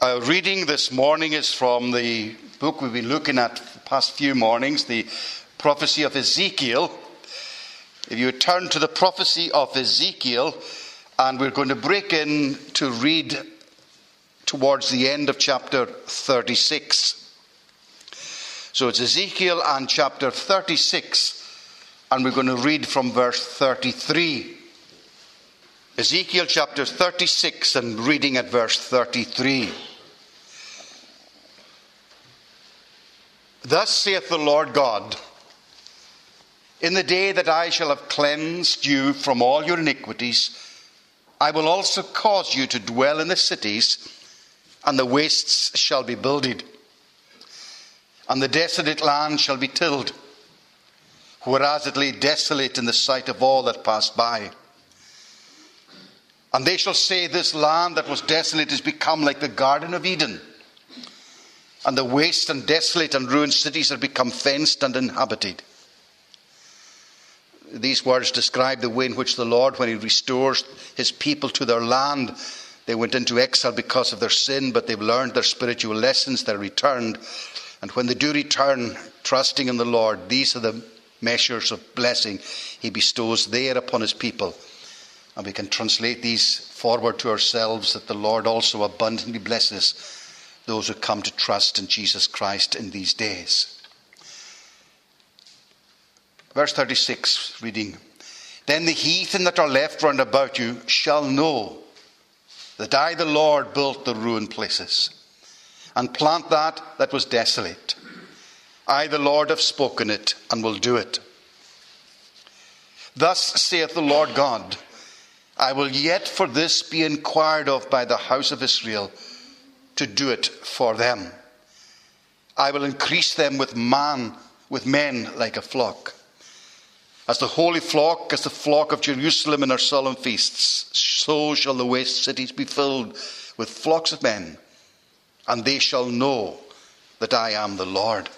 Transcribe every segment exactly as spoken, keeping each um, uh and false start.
Our reading this morning is from the book we've been looking at the past few mornings, the prophecy of Ezekiel. If you turn to the prophecy of Ezekiel, and we're going to break in to read towards the end of chapter thirty-six. So it's Ezekiel and chapter thirty-six, and we're going to read from verse thirty-three. Ezekiel chapter thirty-six and reading at verse thirty-three. Thus saith the Lord God, in the day that I shall have cleansed you from all your iniquities, I will also cause you to dwell in the cities, and the wastes shall be builded, and the desolate land shall be tilled, whereas it lay desolate in the sight of all that passed by. And they shall say, this land that was desolate is become like the Garden of Eden, and the waste and desolate and ruined cities are become fenced and inhabited. These words describe the way in which the Lord, when he restores his people to their land, they went into exile because of their sin, but they've learned their spiritual lessons, they're returned. And when they do return, trusting in the Lord, these are the measures of blessing he bestows there upon his people. And we can translate these forward to ourselves, that the Lord also abundantly blesses those who come to trust in Jesus Christ in these days. Verse thirty-six, reading. Then the heathen that are left round about you shall know that I, the Lord, built the ruined places, and plant that that was desolate. I, the Lord, have spoken it, and will do it. Thus saith the Lord God, I will yet for this be inquired of by the house of Israel, to do it for them. I will increase them with man, with men like a flock. As the holy flock, as the flock of Jerusalem in her solemn feasts, so shall the waste cities be filled with flocks of men, and they shall know that I am the Lord.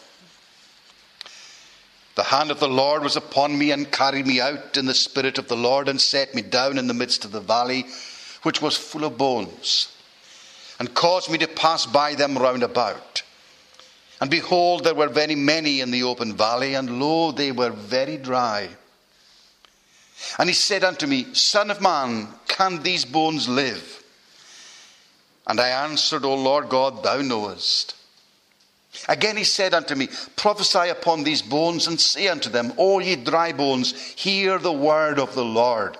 The hand of the Lord was upon me, and carried me out in the spirit of the Lord, and set me down in the midst of the valley, which was full of bones, and caused me to pass by them round about. And behold, there were very many in the open valley, and lo, they were very dry. And he said unto me, Son of man, can these bones live? And I answered, O Lord God, thou knowest. Again he said unto me, Prophesy upon these bones, and say unto them, O ye dry bones, hear the word of the Lord.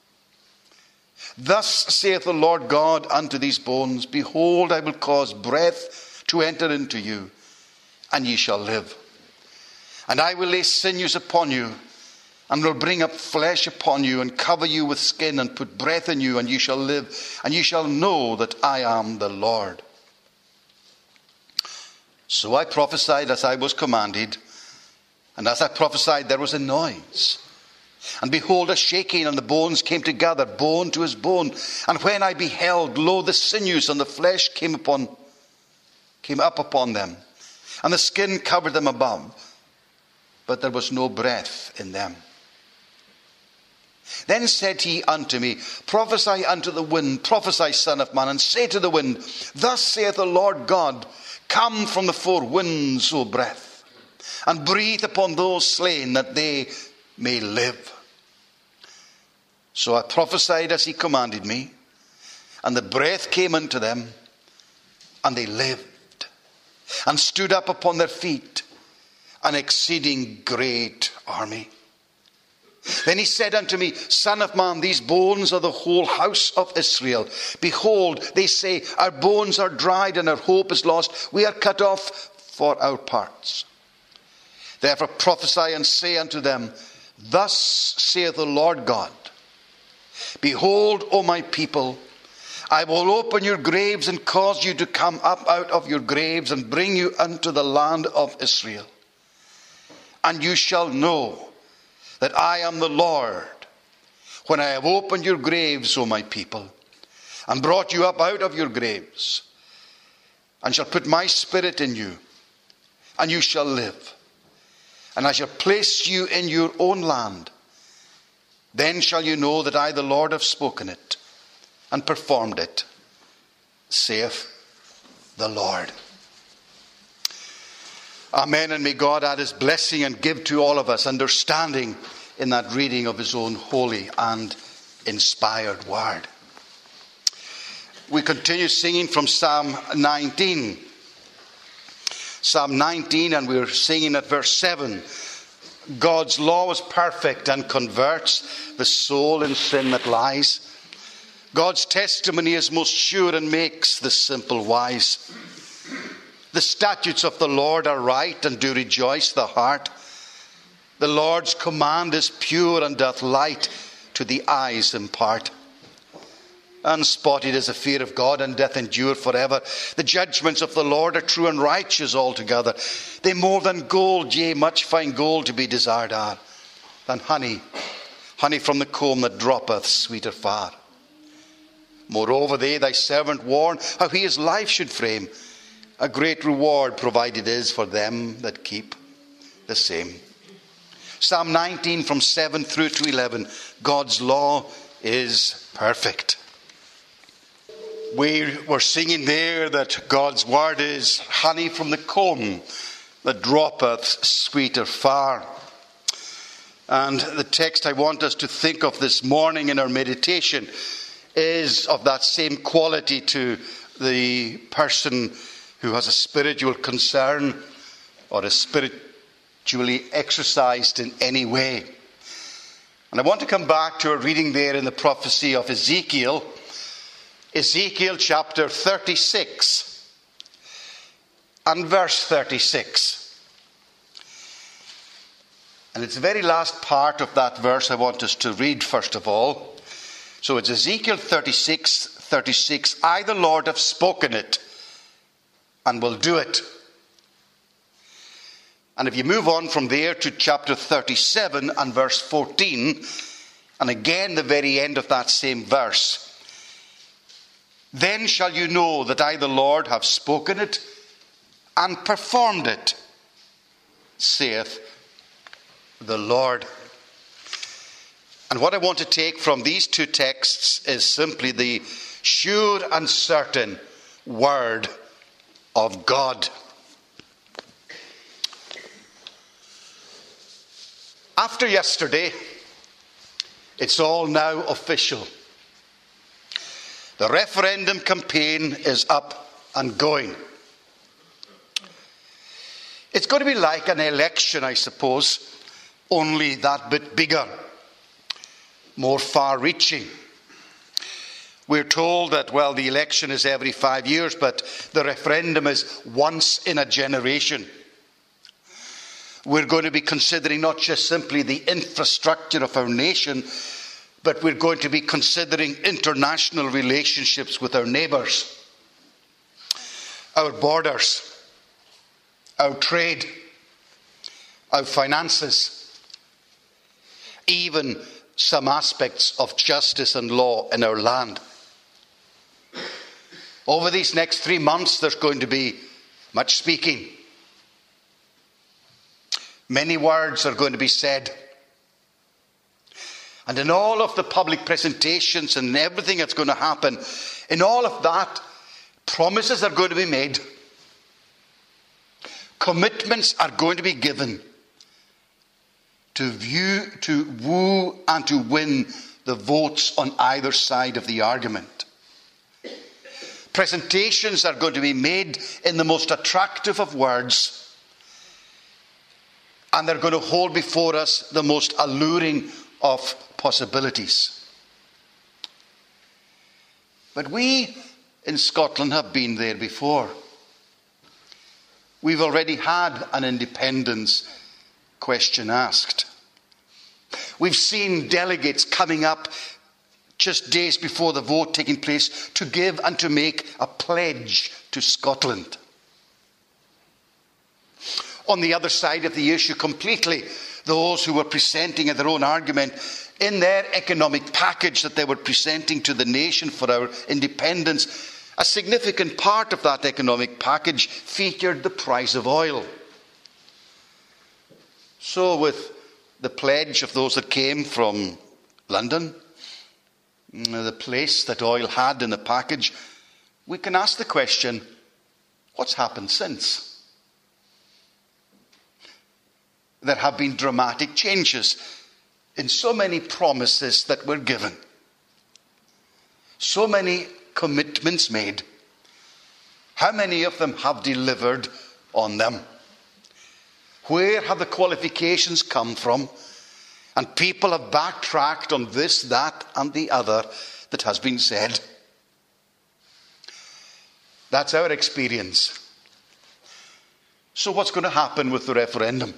Thus saith the Lord God unto these bones, Behold, I will cause breath to enter into you, and ye shall live. And I will lay sinews upon you, and will bring up flesh upon you, and cover you with skin, and put breath in you, and ye shall live, and ye shall know that I am the Lord. So I prophesied as I was commanded, and as I prophesied there was a noise. And behold, a shaking, and the bones came together, bone to his bone. And when I beheld, lo, the sinews and the flesh came upon, came up upon them, and the skin covered them above, but there was no breath in them. Then said he unto me, Prophesy unto the wind, prophesy, son of man, and say to the wind, Thus saith the Lord God, Come from the four winds, O breath, and breathe upon those slain, that they may live. So I prophesied as he commanded me, and the breath came into them, and they lived, and stood up upon their feet, an exceeding great army. Then he said unto me, Son of man, these bones are the whole house of Israel. Behold, they say, Our bones are dried, and our hope is lost. We are cut off for our parts. Therefore prophesy and say unto them, Thus saith the Lord God, Behold, O my people, I will open your graves, and cause you to come up out of your graves, and bring you unto the land of Israel. And you shall know that I am the Lord, when I have opened your graves, O my people, and brought you up out of your graves, and shall put my spirit in you, and you shall live. And I shall place you in your own land. Then shall you know that I, the Lord, have spoken it, and performed it, saith the Lord. Amen, and may God add his blessing and give to all of us understanding in that reading of his own holy and inspired word. We continue singing from Psalm nineteen. Psalm nineteen, and we're singing at verse seven. God's law is perfect and converts the soul in sin that lies. God's testimony is most sure and makes the simple wise. The statutes of the Lord are right and do rejoice the heart. The Lord's command is pure and doth light to the eyes impart. Unspotted is the fear of God and doth endure forever. The judgments of the Lord are true and righteous altogether. They more than gold, yea, much fine gold to be desired are, than honey, honey from the comb that droppeth sweeter far. Moreover, they thy servant warn how he his life should frame. A great reward provided is for them that keep the same. Psalm nineteen from seven through to eleven. God's law is perfect. We were singing there that God's word is honey from the comb that droppeth sweeter far. And the text I want us to think of this morning in our meditation is of that same quality to the person who has a spiritual concern or is spiritually exercised in any way. And I want to come back to a reading there in the prophecy of Ezekiel, Ezekiel chapter thirty-six and verse thirty-six. And it's the very last part of that verse I want us to read first of all. So it's Ezekiel thirty-six, thirty-six. I, the Lord, have spoken it and will do it. And if you move on from there to chapter thirty-seven and verse fourteen, and again the very end of that same verse. Then shall you know that I, the Lord, have spoken it and performed it, saith the Lord. And what I want to take from these two texts is simply the sure and certain word of God. After yesterday, it's all now official. The referendum campaign is up and going. It's going to be like an election, I suppose, only that bit bigger, more far-reaching. We're told that, well, the election is every five years, but the referendum is once in a generation. We're going to be considering not just simply the infrastructure of our nation, but we're going to be considering international relationships with our neighbours, our borders, our trade, our finances, even some aspects of justice and law in our land. Over these next three months, there's going to be much speaking. Many words are going to be said. And in all of the public presentations and everything that's going to happen, in all of that, promises are going to be made. Commitments are going to be given to view, to woo and to win the votes on either side of the argument. Presentations are going to be made in the most attractive of words, and they're going to hold before us the most alluring of possibilities. But we in Scotland have been there before. We've already had an independence question asked. We've seen delegates coming up just days before the vote taking place to give and to make a pledge to Scotland. On the other side of the issue completely, those who were presenting their own argument in their economic package that they were presenting to the nation for our independence, a significant part of that economic package featured the price of oil. So with the pledge of those that came from London, the place that oil had in the package, we can ask the question, What's happened since? There have been dramatic changes in so many promises that were given. So many commitments made. How many of them have delivered on them? Where have the qualifications come from? And people have backtracked on this, that, and the other that has been said. That's our experience. So what's going to happen with the referendum?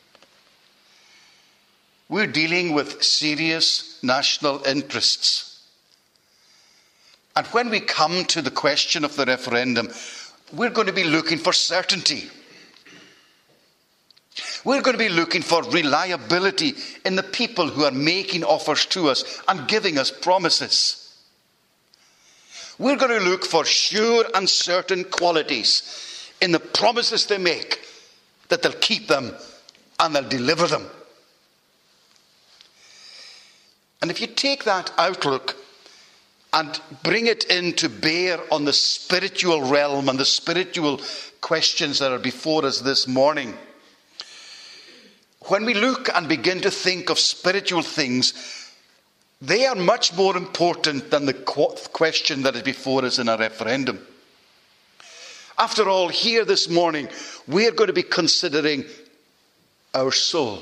We're dealing with serious national interests. And when we come to the question of the referendum, we're going to be looking for certainty. We're going to be looking for reliability in the people who are making offers to us and giving us promises. We're going to look for sure and certain qualities in the promises they make, that they'll keep them and they'll deliver them. And if you take that outlook and bring it into bear on the spiritual realm and the spiritual questions that are before us this morning, when we look and begin to think of spiritual things, they are much more important than the question that is before us in a referendum. After all, here this morning, we are going to be considering our soul.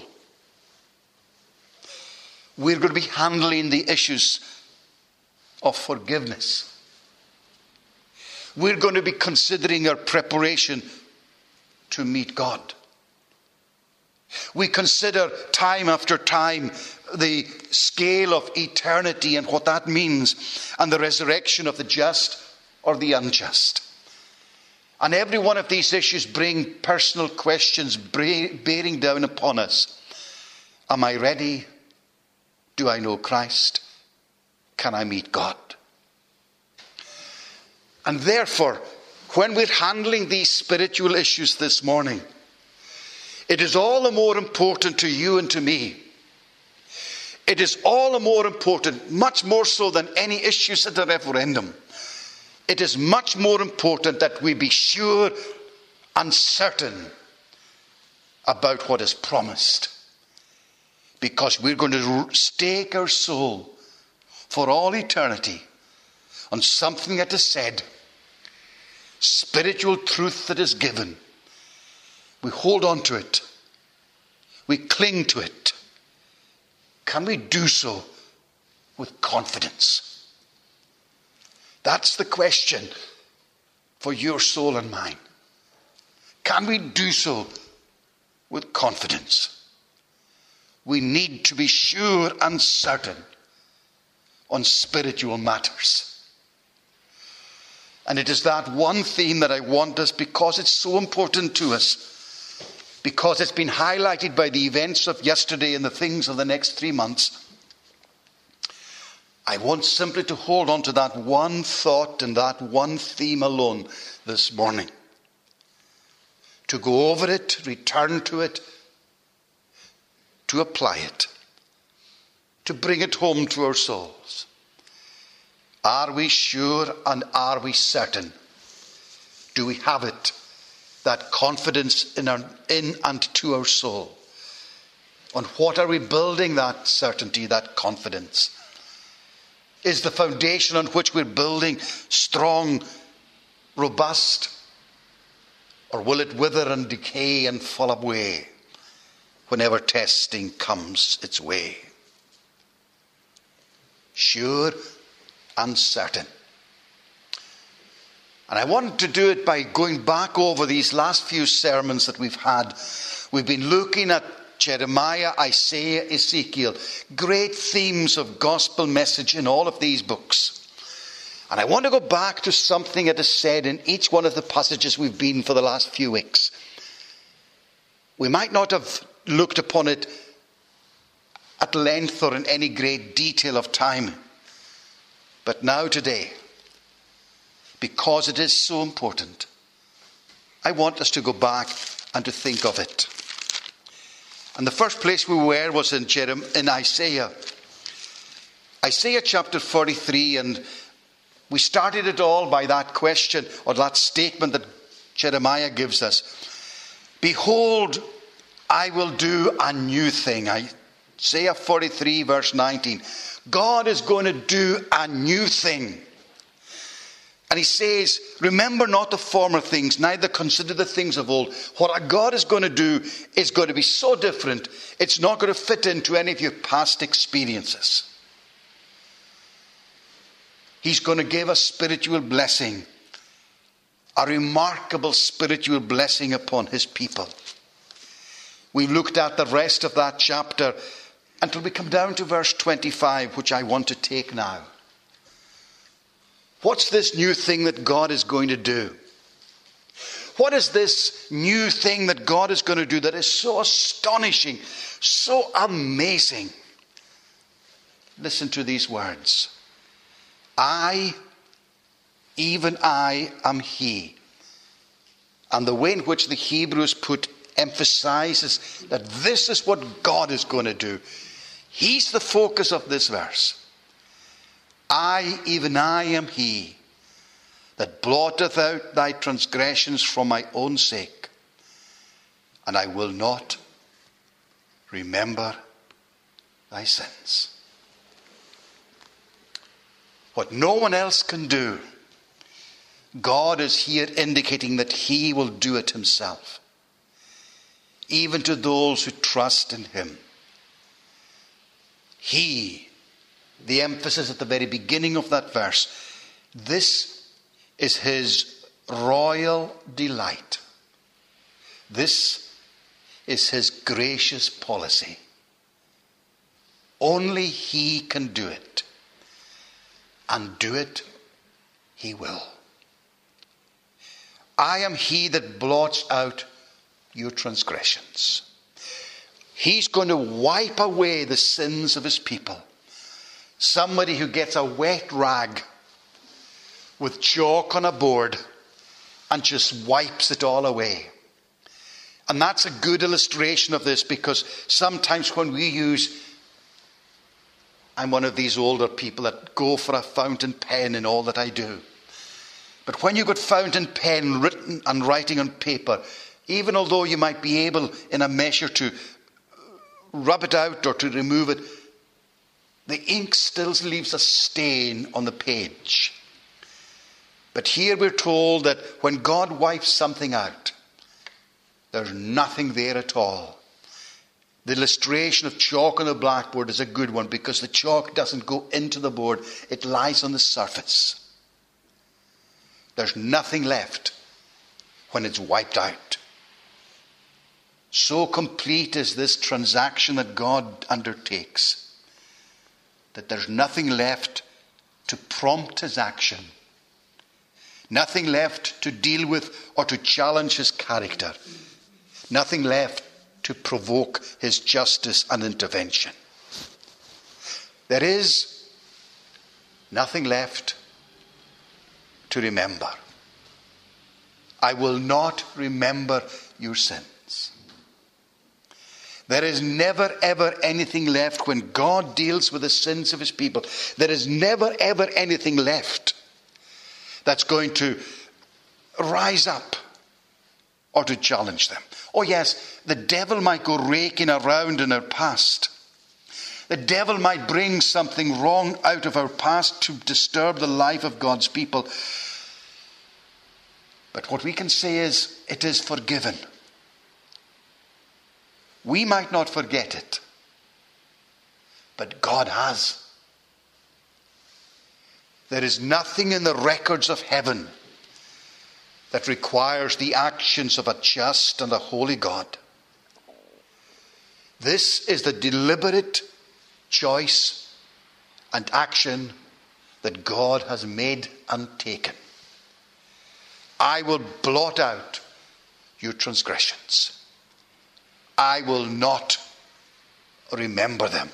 We're going to be handling the issues of forgiveness. We're going to be considering our preparation to meet God. We consider time after time the scale of eternity and what that means, and the resurrection of the just or the unjust. And every one of these issues bring personal questions bearing down upon us. Am I ready? Do I know Christ? Can I meet God? And therefore, when we're handling these spiritual issues this morning, it is all the more important to you and to me. It is all the more important, much more so than any issues at the referendum. It is much more important that we be sure and certain about what is promised. Because we're going to stake our soul for all eternity on something that is said, spiritual truth that is given. We hold on to it. We cling to it. Can we do so with confidence? That's the question for your soul and mine. Can we do so with confidence? We need to be sure and certain on spiritual matters. And it is that one theme that I want us, because it's so important to us, because it's been highlighted by the events of yesterday and the things of the next three months. I want simply to hold on to that one thought and that one theme alone this morning. To go over it, return to it, to apply it, to bring it home to our souls. Are we sure and are we certain? Do we have it? That confidence in, our, in and to our soul. On what are we building that certainty, that confidence? Is the foundation on which we're building strong, robust? Or will it wither and decay and fall away whenever testing comes its way? Sure and certain. And I want to do it by going back over these last few sermons that we've had. We've been looking at Jeremiah, Isaiah, Ezekiel. Great themes of gospel message in all of these books. And I want to go back to something that is said in each one of the passages we've been for the last few weeks. We might not have looked upon it at length or in any great detail of time. But now today, because it is so important, I want us to go back and to think of it. And the first place we were was in, Jeremiah, in Isaiah. Isaiah chapter forty-three, and we started it all by that question or that statement that Jeremiah gives us. Behold, I will do a new thing. Isaiah forty-three verse nineteen. God is going to do a new thing. And he says, remember not the former things, neither consider the things of old. What God is going to do is going to be so different, it's not going to fit into any of your past experiences. He's going to give a spiritual blessing, a remarkable spiritual blessing upon his people. We've looked at the rest of that chapter until we come down to verse twenty-five, which I want to take now. What's this new thing that God is going to do? What is this new thing that God is going to do that is so astonishing, so amazing? Listen to these words. I, even I, am he. And the way in which the Hebrews put emphasizes that this is what God is going to do. He's the focus of this verse. I, even I, am he that blotteth out thy transgressions for my own sake, and I will not remember thy sins. What no one else can do, God is here indicating that he will do it himself, even to those who trust in him. He, the emphasis at the very beginning of that verse, this is his royal delight. This is his gracious policy. Only he can do it. And do it he will. I am he that blots out your transgressions. He's going to wipe away the sins of his people. Somebody who gets a wet rag with chalk on a board and just wipes it all away. And that's a good illustration of this, because sometimes when we use, I'm one of these older people that go for a fountain pen in all that I do. But when you've got fountain pen written and writing on paper, even although you might be able in a measure to rub it out or to remove it, the ink still leaves a stain on the page. But here we're told that when God wipes something out, there's nothing there at all. The illustration of chalk on the blackboard is a good one, because the chalk doesn't go into the board, it lies on the surface. There's nothing left when it's wiped out. So complete is this transaction that God undertakes, that there's nothing left to prompt his action. Nothing left to deal with or to challenge his character. Nothing left to provoke his justice and intervention. There is nothing left to remember. I will not remember your sins. There is never ever anything left when God deals with the sins of his people. There is never ever anything left that's going to rise up or to challenge them. Oh yes, the devil might go raking around in our past. The devil might bring something wrong out of our past to disturb the life of God's people. But what we can say is, it is forgiven. We might not forget it, but God has. There is nothing in the records of heaven that requires the actions of a just and a holy God. This is the deliberate choice and action that God has made and taken. I will blot out your transgressions. I will not remember them.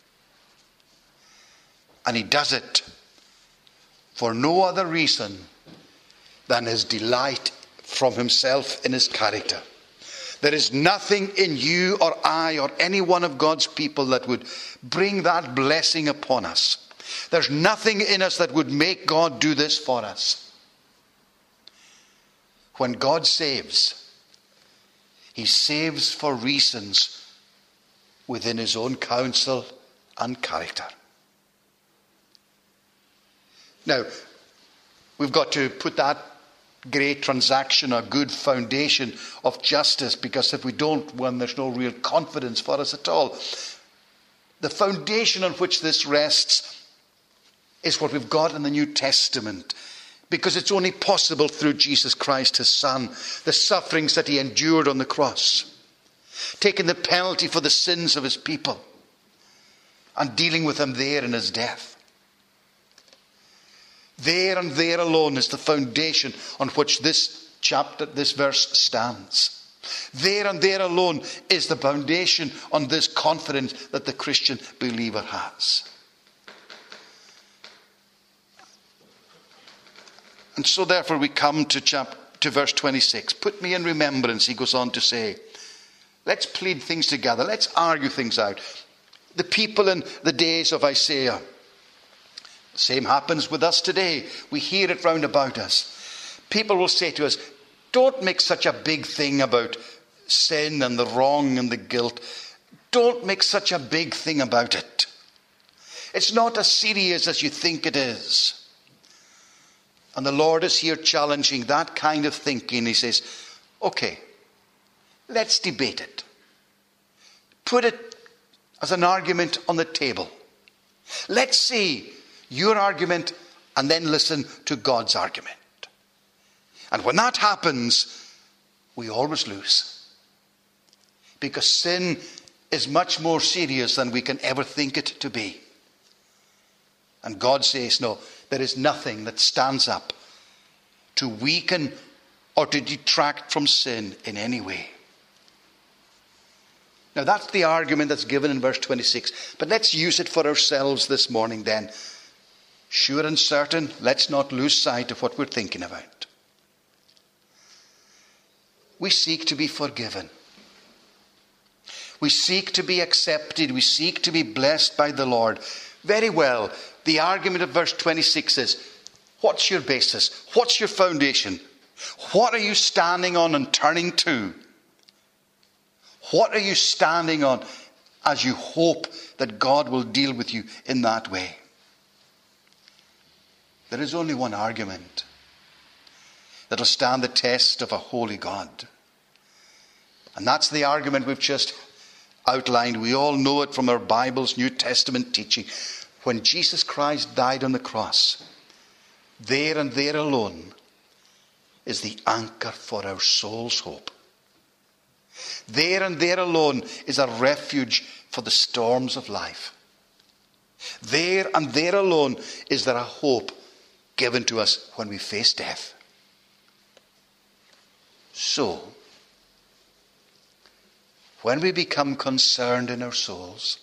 And he does it for no other reason than his delight from himself in his character. There is nothing in you or I or any one of God's people that would bring that blessing upon us. There's nothing in us that would make God do this for us. when God saves, he saves for reasons within his own counsel and character. Now, we've got to put that great transaction, a good foundation of justice, because if we don't, well, there's no real confidence for us at all. The foundation on which this rests is what we've got in the New Testament, because it's only possible through Jesus Christ, his Son, the sufferings that he endured on the cross, taking the penalty for the sins of his people and dealing with them there in his death. There and there alone is the foundation on which this chapter, this verse stands. There and there alone is the foundation on this confidence that the Christian believer has. And so therefore we come to, chap- to verse twenty-six. Put me in remembrance, he goes on to say. Let's plead things together. Let's argue things out. The people in the days of Isaiah. Same happens with us today. We hear it round about us. People will say to us, don't make such a big thing about sin and the wrong and the guilt. Don't make such a big thing about it. It's not as serious as you think it is. And the Lord is here challenging that kind of thinking. He says, okay, let's debate it. Put it as an argument on the table. Let's see your argument and then listen to God's argument. And when that happens, we always lose. Because sin is much more serious than we can ever think it to be. And God says, no, there is nothing that stands up to weaken or to detract from sin in any way. Now that's the argument that's given in verse twenty-six. But let's use it for ourselves this morning then. Sure and certain, let's not lose sight of what we're thinking about. We seek to be forgiven. We seek to be accepted. We seek to be blessed by the Lord. Very well. The argument of verse twenty-six is, what's your basis? What's your foundation? What are you standing on and turning to? What are you standing on as you hope that God will deal with you in that way? There is only one argument that will stand the test of a holy God. And that's the argument we've just outlined. We all know it from our Bible's New Testament teaching. When Jesus Christ died on the cross, there and there alone is the anchor for our soul's hope. There and there alone is a refuge for the storms of life. There and there alone is there a hope given to us when we face death. So, when we become concerned in our souls,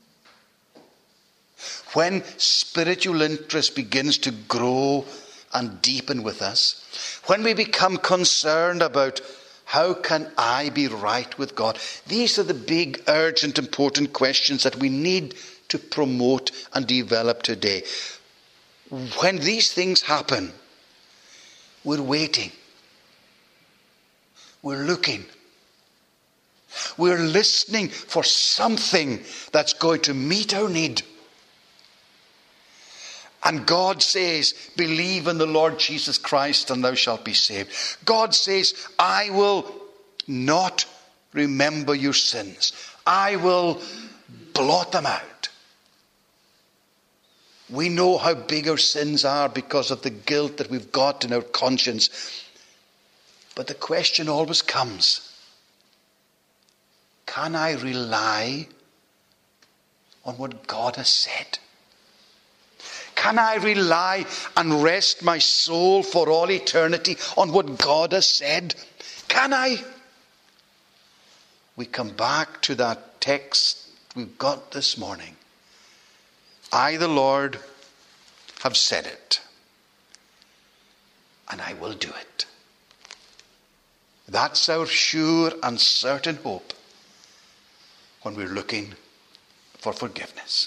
when spiritual interest begins to grow and deepen with us, when we become concerned about how can I be right with God, these are the big, urgent, important questions that we need to promote and develop today. When these things happen, we're waiting. We're looking. We're listening for something that's going to meet our need. And God says, believe in the Lord Jesus Christ and thou shalt be saved. God says, I will not remember your sins. I will blot them out. We know how big our sins are because of the guilt that we've got in our conscience. But the question always comes, can I rely on what God has said? Can I rely and rest my soul for all eternity on what God has said? Can I? We come back to that text we've got this morning. I, the Lord, have said it, and I will do it. That's our sure and certain hope when we're looking for forgiveness.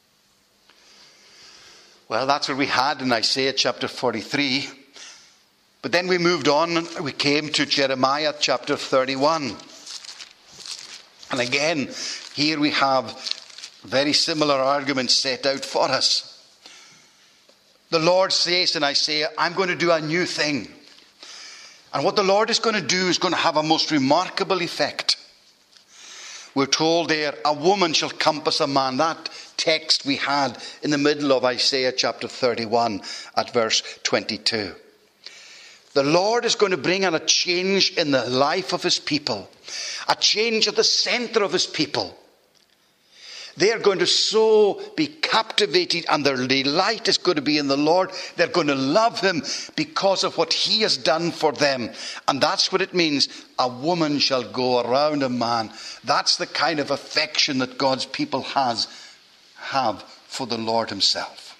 Well, that's what we had in Isaiah chapter forty-three. But then we moved on and we came to Jeremiah chapter thirty-one. And again, here we have very similar arguments set out for us. The Lord says in Isaiah, I'm going to do a new thing. And what the Lord is going to do is going to have a most remarkable effect. We're told there, a woman shall compass a man. That text we had in the middle of Isaiah chapter thirty-one at verse twenty-two. The Lord is going to bring on a change in the life of his people. A change at the center of his people. They are going to so be captivated, and their delight is going to be in the Lord. They're going to love him because of what he has done for them. And that's what it means. A woman shall go around a man. That's the kind of affection that God's people has, have for the Lord himself.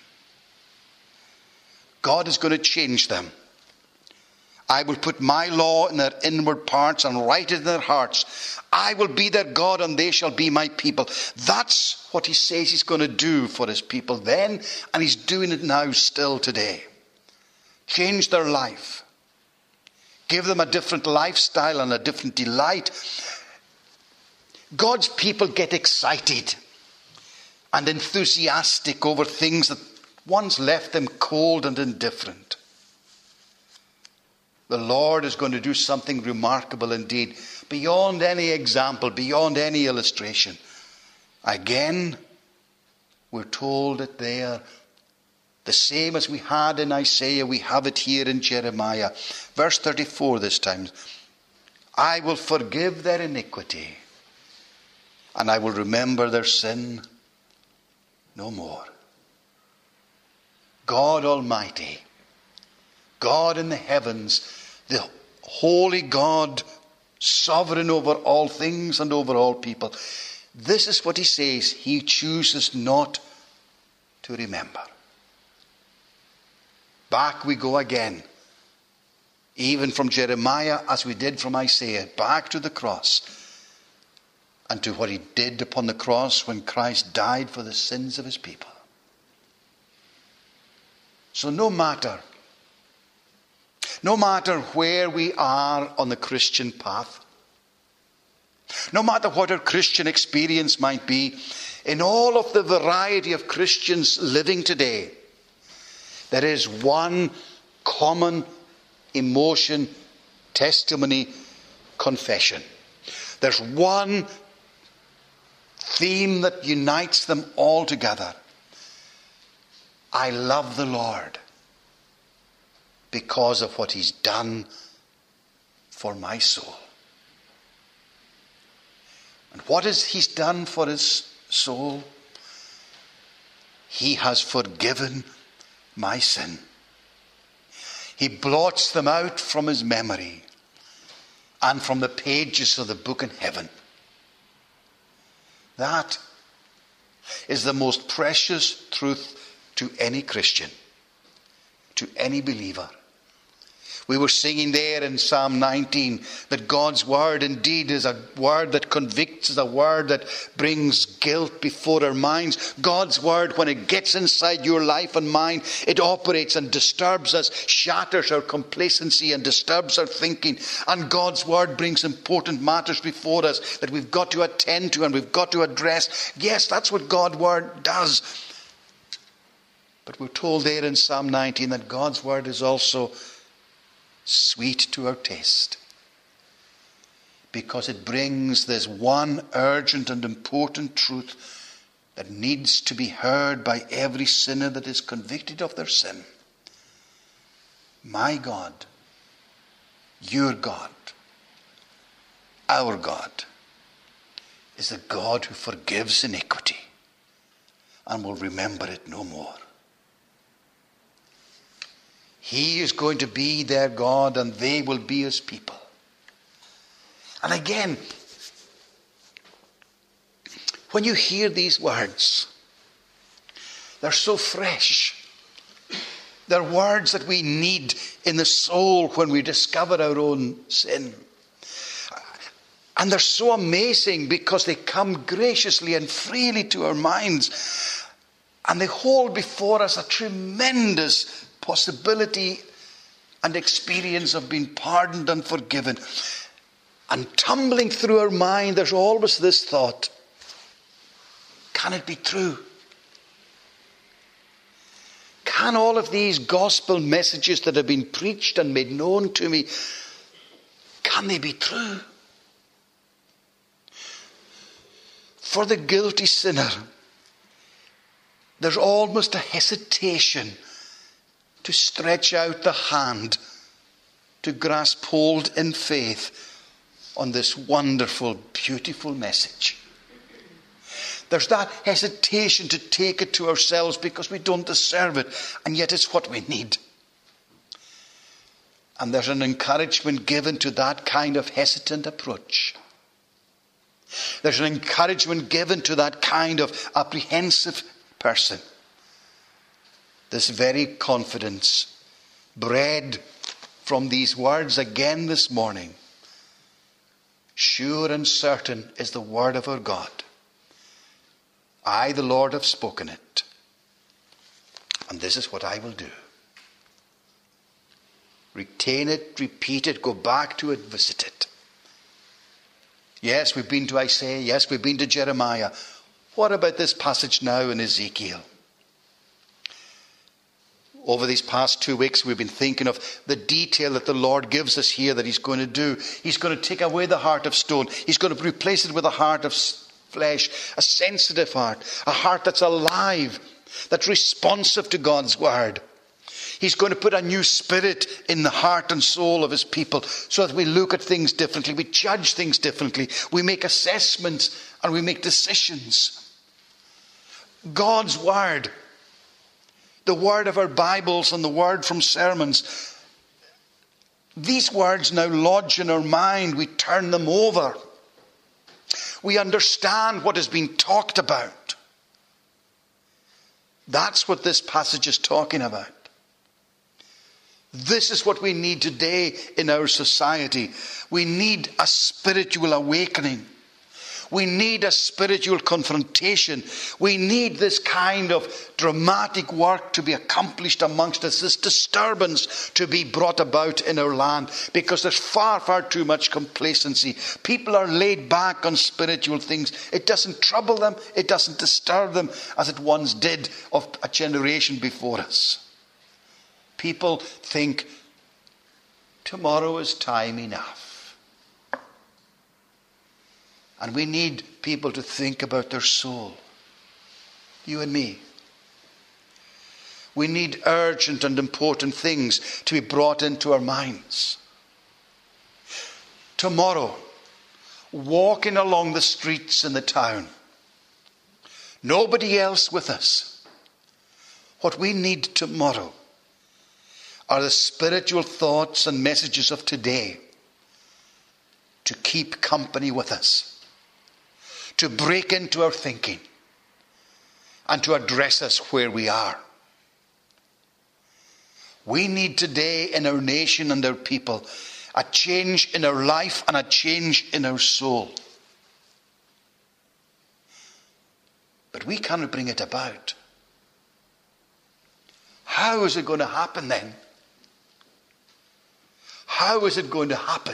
God is going to change them. I will put my law in their inward parts and write it in their hearts. I will be their God and they shall be my people. That's what he says he's going to do for his people then, and he's doing it now still today. Change their life. Give them a different lifestyle and a different delight. God's people get excited and enthusiastic over things that once left them cold and indifferent. The Lord is going to do something remarkable indeed, beyond any example, beyond any illustration. Again, we're told that they are the same as we had in Isaiah, we have it here in Jeremiah. Verse thirty-four this time. I will forgive their iniquity, and I will remember their sin no more. God Almighty, God in the heavens, the holy God, sovereign over all things and over all people. This is what he says. He chooses not to remember. Back we go again. Even from Jeremiah, as we did from Isaiah, back to the cross. And to what he did upon the cross when Christ died for the sins of his people. So no matter No matter where we are on the Christian path, no matter what our Christian experience might be, in all of the variety of Christians living today, there is one common emotion, testimony, confession. There's one theme that unites them all together. I love the Lord because of what he's done for my soul. And what is he's done for his soul? He has forgiven my sin. He blots them out from his memory and from the pages of the book in heaven. That is the most precious truth to any Christian, to any believer. We were singing there in Psalm nineteen that God's word indeed is a word that convicts, is a word that brings guilt before our minds. God's word, when it gets inside your life and mine, it operates and disturbs us, shatters our complacency and disturbs our thinking. And God's word brings important matters before us that we've got to attend to and we've got to address. Yes, that's what God's word does. But we're told there in Psalm nineteen that God's word is also sweet to our taste, because it brings this one urgent and important truth that needs to be heard by every sinner that is convicted of their sin. My God, your God, our God is the God who forgives iniquity and will remember it no more. He is going to be their God and they will be his people. And again, when you hear these words, they're so fresh. They're words that we need in the soul when we discover our own sin. And they're so amazing because they come graciously and freely to our minds. And they hold before us a tremendous possibility and experience of being pardoned and forgiven. And tumbling through our mind, there's always this thought, can it be true? Can all of these gospel messages that have been preached and made known to me, can they be true? For the guilty sinner, there's almost a hesitation to stretch out the hand to grasp hold in faith on this wonderful, beautiful message. There's that hesitation to take it to ourselves because we don't deserve it, and yet it's what we need. And there's an encouragement given to that kind of hesitant approach. There's an encouragement given to that kind of apprehensive person. This very confidence, bred from these words again this morning. Sure and certain is the word of our God. I, the Lord, have spoken it. And this is what I will do. Retain it, repeat it, go back to it, visit it. Yes, we've been to Isaiah. Yes, we've been to Jeremiah. What about this passage now in Ezekiel? Over these past two weeks, we've been thinking of the detail that the Lord gives us here that he's going to do. He's going to take away the heart of stone. He's going to replace it with a heart of flesh, a sensitive heart, a heart that's alive, that's responsive to God's word. He's going to put a new spirit in the heart and soul of his people so that we look at things differently, we judge things differently, we make assessments and we make decisions. God's word, the word of our Bibles and the word from sermons, these words now lodge in our mind. We turn them over. We understand what has been talked about. That's what this passage is talking about. This is what we need today in our society. We need a spiritual awakening. We need a spiritual confrontation. We need this kind of dramatic work to be accomplished amongst us, this disturbance to be brought about in our land, because there's far, far too much complacency. People are laid back on spiritual things. It doesn't trouble them. It doesn't disturb them as it once did of a generation before us. People think, tomorrow is time enough. And we need people to think about their soul. You and me. We need urgent and important things to be brought into our minds. Tomorrow, walking along the streets in the town, nobody else with us. What we need tomorrow are the spiritual thoughts and messages of today to keep company with us, to break into our thinking, and to address us where we are. We need today in our nation and our people a change in our life and a change in our soul. But we cannot bring it about. How is it going to happen then? How is it going to happen?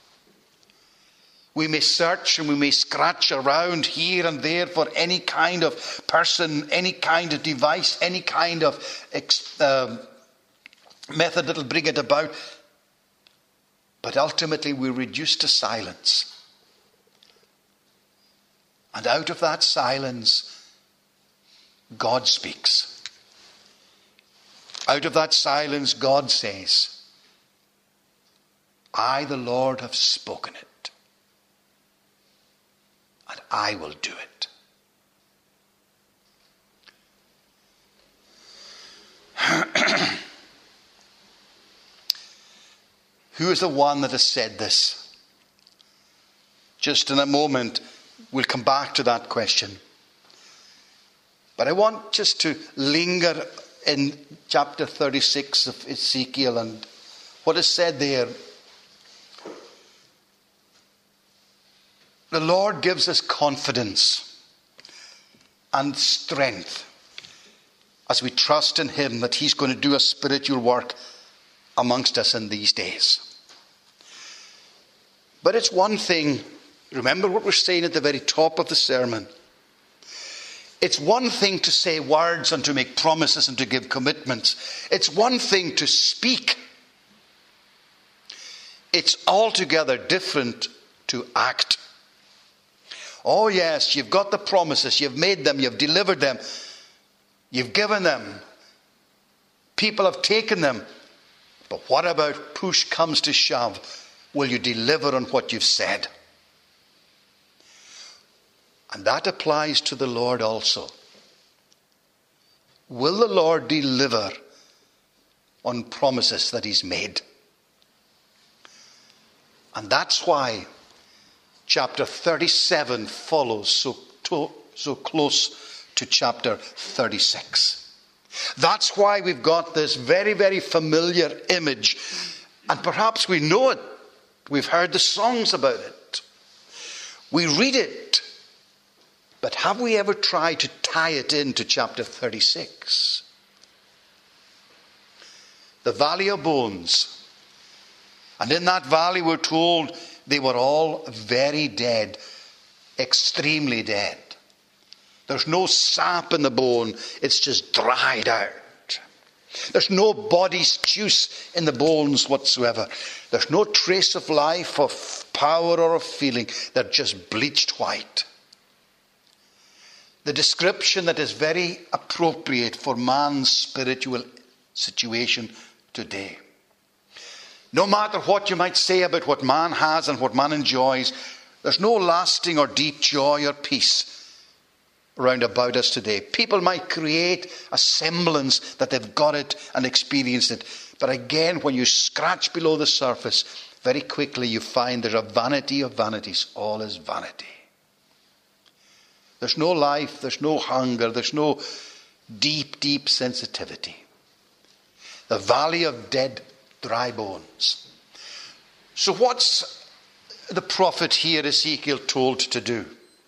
We may search and we may scratch around here and there for any kind of person, any kind of device, any kind of uh, method that will bring it about. But ultimately we're reduced to silence. And out of that silence, God speaks. Out of that silence, God says, I, the Lord, have spoken it, and I will do it. Who is the one that has said this? Just in a moment, we'll come back to that question. But I want just to linger in chapter thirty-six of Ezekiel and what is said there. The Lord gives us confidence and strength as we trust in Him that He's going to do a spiritual work amongst us in these days. But it's one thing, remember what we're saying at the very top of the sermon. It's one thing to say words and to make promises and to give commitments. It's one thing to speak. It's altogether different to act. Oh yes, you've got the promises, you've made them, you've delivered them, you've given them. People have taken them. But what about push comes to shove? Will you deliver on what you've said? And that applies to the Lord also. Will the Lord deliver on promises that he's made? And that's why chapter thirty-seven follows so, to, so close to chapter thirty-six. That's why we've got this very, very familiar image. And perhaps we know it. We've heard the songs about it. We read it. But have we ever tried to tie it into chapter thirty-six? The valley of bones. And in that valley we're told they were all very dead, extremely dead. There's no sap in the bone, it's just dried out. There's no body's juice in the bones whatsoever. There's no trace of life, of power or of feeling. They're just bleached white. The description that is very appropriate for man's spiritual situation today. No matter what you might say about what man has and what man enjoys, there's no lasting or deep joy or peace round about us today. People might create a semblance that they've got it and experienced it. But again, when you scratch below the surface, very quickly you find there's a vanity of vanities. All is vanity. There's no life, there's no hunger, there's no deep, deep sensitivity. The valley of dead, dry bones. So what's the prophet here, Ezekiel, told to do?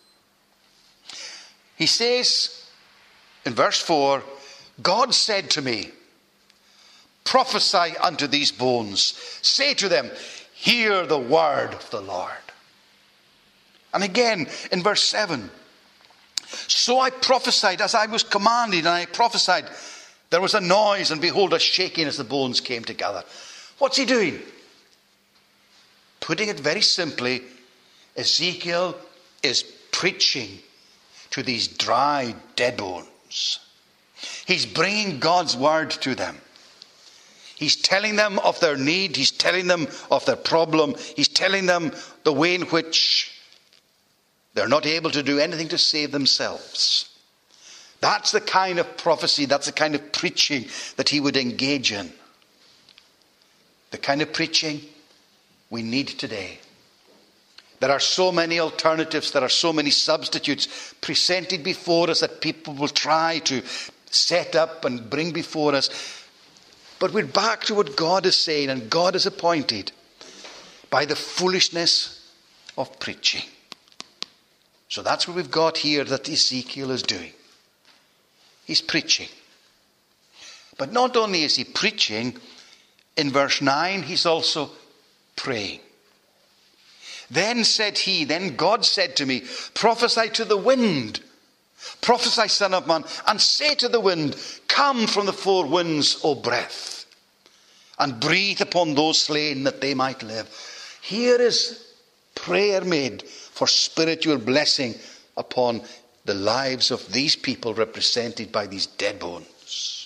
He says in verse four, God said to me, prophesy unto these bones. Say to them, hear the word of the Lord. And again in verse seven, so I prophesied as I was commanded, and I prophesied. There was a noise, and behold, a shaking as the bones came together. What's he doing? Putting it very simply, Ezekiel is preaching to these dry, dead bones. He's bringing God's word to them. He's telling them of their need. He's telling them of their problem. He's telling them the way in which they're not able to do anything to save themselves. That's the kind of prophecy, that's the kind of preaching that he would engage in. The kind of preaching we need today. There are so many alternatives, there are so many substitutes presented before us that people will try to set up and bring before us. But we're back to what God is saying, and God is appointed by the foolishness of preaching. So that's what we've got here that Ezekiel is doing. He's preaching. But not only is he preaching, in verse nine, he's also praying. Then said he, then God said to me, prophesy to the wind. Prophesy, son of man, and say to the wind, come from the four winds, O breath, and breathe upon those slain that they might live. Here is prayer made for spiritual blessing upon the lives of these people represented by these dead bones.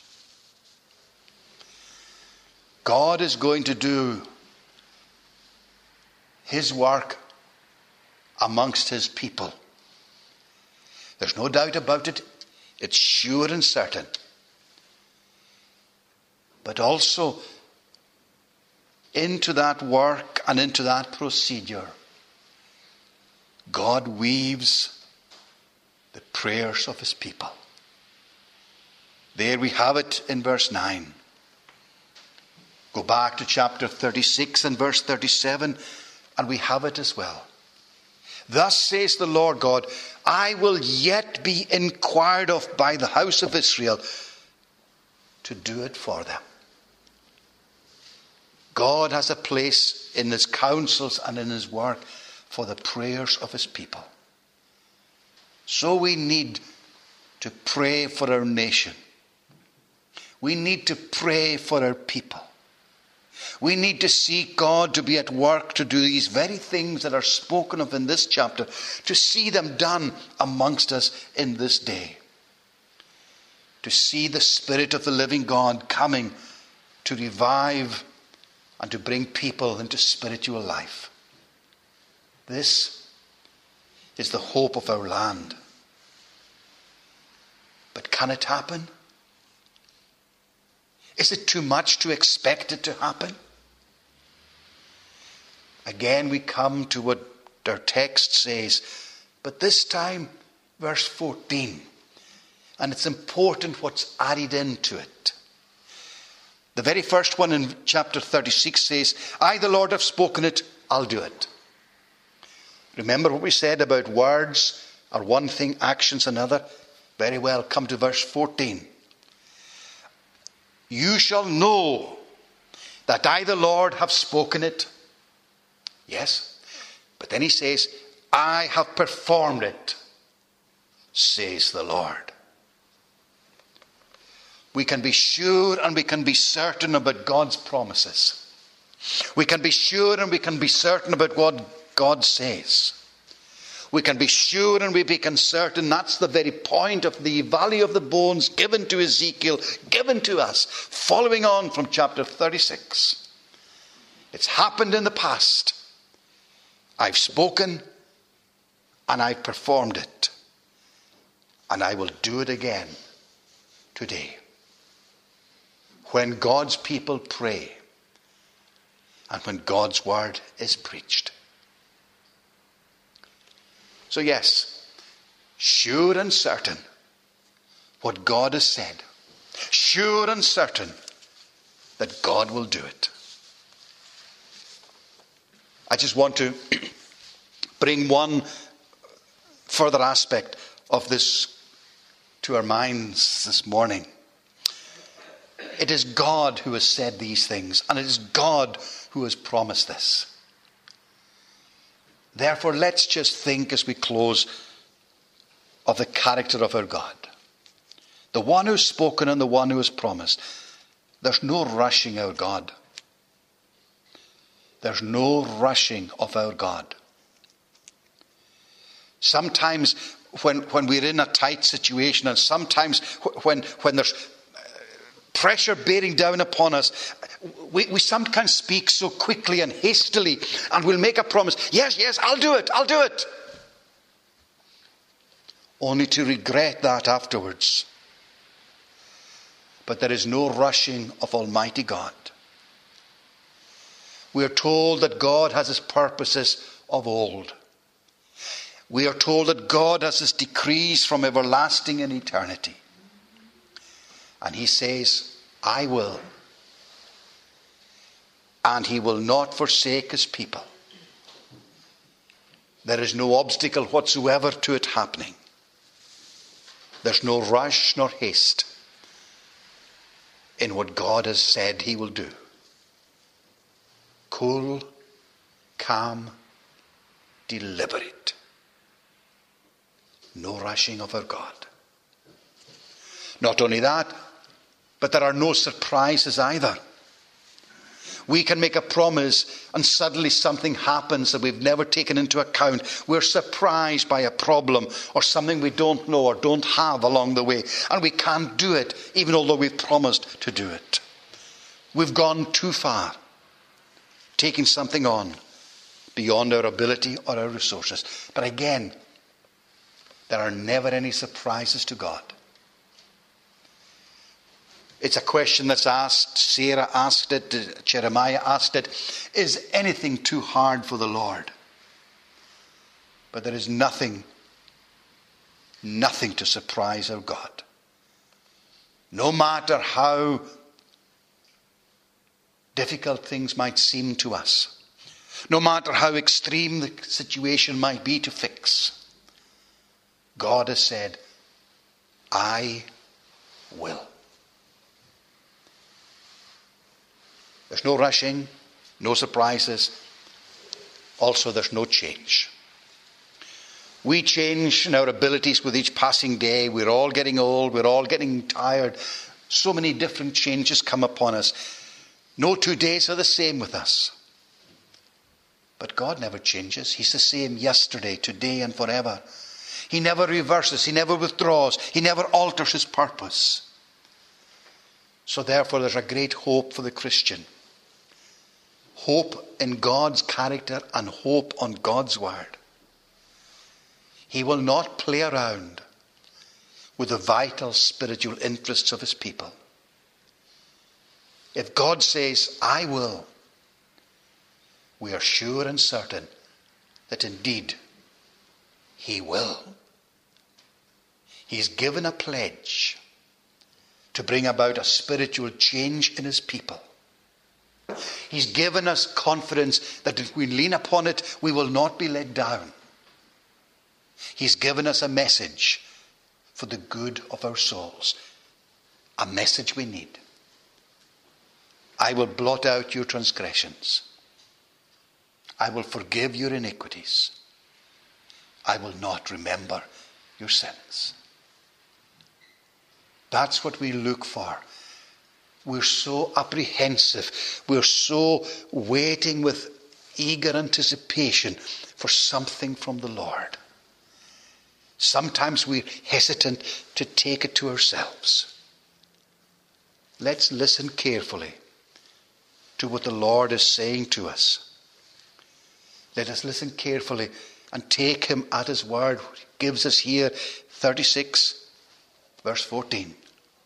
God is going to do his work amongst his people. There's no doubt about it. It's sure and certain. But also into that work and into that procedure, God weaves the prayers of his people. There we have it in verse nine. Go back to chapter thirty-six and verse thirty-seven, and we have it as well. Thus says the Lord God, I will yet be inquired of by the house of Israel to do it for them. God has a place in his counsels and in his work for the prayers of his people. So we need to pray for our nation. We need to pray for our people. We need to seek God to be at work to do these very things that are spoken of in this chapter, to see them done amongst us in this day. To see the Spirit of the living God coming to revive and to bring people into spiritual life. This is the hope of our land. But can it happen? Is it too much to expect it to happen? Again, we come to what our text says, but this time, verse fourteen. And it's important what's added into it. The very first one in chapter thirty-six says, I, the Lord, have spoken it, I'll do it. Remember what we said about words are one thing, actions another? Very well, come to verse fourteen. You shall know that I, the Lord, have spoken it. Yes. But then he says, I have performed it, says the Lord. We can be sure and we can be certain about God's promises. We can be sure and we can be certain about what God says. We can be sure and we can certain that's the very point of the valley of the bones given to Ezekiel, given to us, following on from chapter thirty-six. It's happened in the past. I've spoken and I've performed it. And I will do it again today. When God's people pray and when God's word is preached. So yes, sure and certain what God has said. Sure and certain that God will do it. I just want to bring one further aspect of this to our minds this morning. It is God who has said these things, and it is God who has promised this. Therefore, let's just think as we close of the character of our God. The one who's spoken and the one who has promised. There's no rushing our God. There's no rushing of our God. Sometimes when, when we're in a tight situation, and sometimes when, when there's pressure bearing down upon us, we, we sometimes speak so quickly and hastily, and we'll make a promise. Yes, yes, I'll do it, I'll do it. Only to regret that afterwards. But there is no rushing of Almighty God. We are told that God has his purposes of old. We are told that God has his decrees from everlasting and eternity. And he says, I will. And he will not forsake his people. There is no obstacle whatsoever to it happening. There's no rush nor haste in what God has said he will do. Cool, calm, deliberate. No rushing of our God. Not only that, but there are no surprises either. We can make a promise and suddenly something happens that we've never taken into account. We're surprised by a problem or something we don't know or don't have along the way. And we can't do it even although we've promised to do it. We've gone too far, taking something on beyond our ability or our resources. But again, there are never any surprises to God. It's a question that's asked. Sarah asked it. Jeremiah asked it. Is anything too hard for the Lord? But there is nothing, nothing to surprise our God. No matter how difficult things might seem to us, no matter how extreme the situation might be to fix, God has said, I will. There's no rushing. No surprises. Also, there's no change. We change in our abilities with each passing day. We're all getting old. We're all getting tired. So many different changes come upon us. No two days are the same with us. But God never changes. He's the same yesterday, today, and forever. He never reverses. He never withdraws. He never alters his purpose. So therefore, there's a great hope for the Christian. Hope in God's character and hope on God's word. He will not play around with the vital spiritual interests of his people. If God says, I will, we are sure and certain that indeed he will. He's given a pledge to bring about a spiritual change in his people. He's given us confidence that if we lean upon it, we will not be let down. He's given us a message for the good of our souls. A message we need. I will blot out your transgressions. I will forgive your iniquities. I will not remember your sins. That's what we look for. We're so apprehensive. We're so waiting with eager anticipation for something from the Lord. Sometimes we're hesitant to take it to ourselves. Let's listen carefully to what the Lord is saying to us. Let us listen carefully and take him at his word. He gives us here thirty-six, verse fourteen.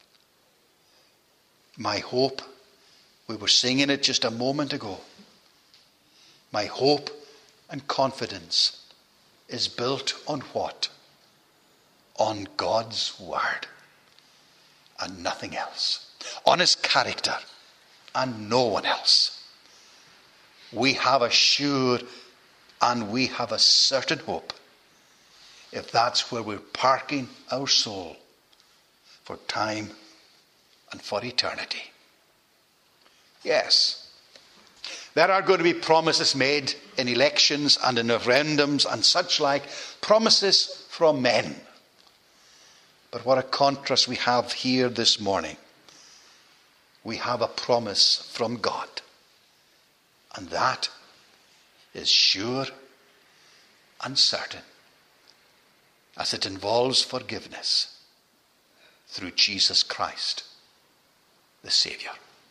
My hope, we were singing it just a moment ago. My hope and confidence is built on what? On God's word and nothing else. On his character and no one else. We have a sure and we have a certain hope if that's where we're parking our soul for time and for eternity. Yes, there are going to be promises made in elections and in referendums and such like, promises from men. But what a contrast we have here this morning. We have a promise from God. And that is sure and certain, as it involves forgiveness through Jesus Christ, the Saviour.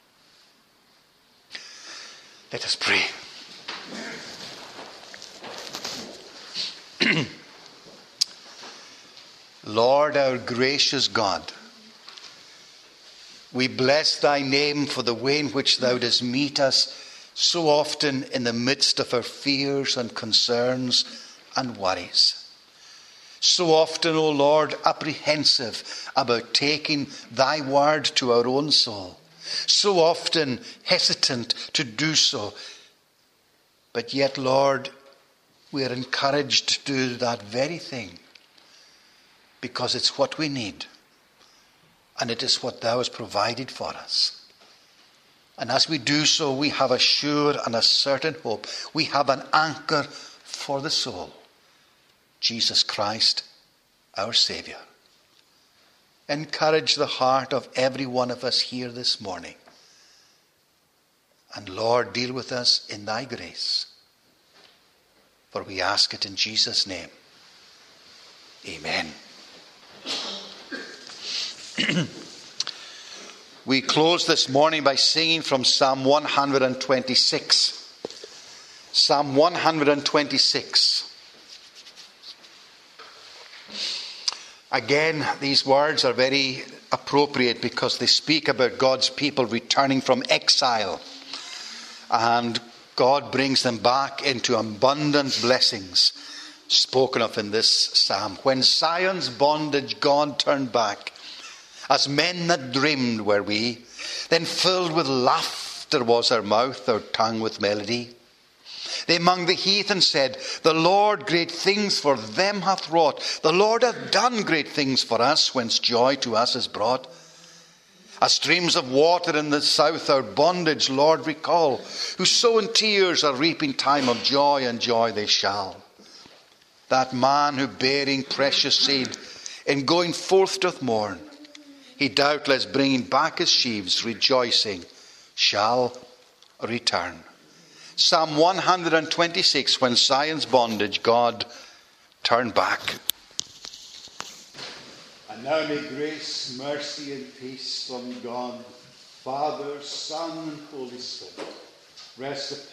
Let us pray. Lord, our gracious God, we bless thy name for the way in which thou dost meet us so often in the midst of our fears and concerns and worries. So often, O Lord, apprehensive about taking thy word to our own soul. So often hesitant to do so. But yet, Lord, we are encouraged to do that very thing because it's what we need. And it is what thou hast provided for us. And as we do so, we have a sure and a certain hope. We have an anchor for the soul. Jesus Christ, our Saviour. Encourage the heart of every one of us here this morning. And Lord, deal with us in thy grace. For we ask it in Jesus' name. Amen. We close this morning by singing from Psalm one twenty-six. Psalm one twenty-six. Again, these words are very appropriate because they speak about God's people returning from exile. And God brings them back into abundant blessings spoken of in this psalm. When Zion's bondage God turned back, as men that dreamed were we, then filled with laughter was our mouth, our tongue with melody. They among the heathen said, the Lord great things for them hath wrought. The Lord hath done great things for us, whence joy to us is brought. As streams of water in the south our bondage, Lord, recall. Who sow in tears a reaping time of joy, and joy they shall. That man who bearing precious seed in going forth doth mourn, he doubtless bringing back his sheaves, rejoicing, shall return. Psalm one hundred twenty-six, when Zion's bondage God turned back. And now may grace, mercy, and peace from God, Father, Son, and Holy Spirit rest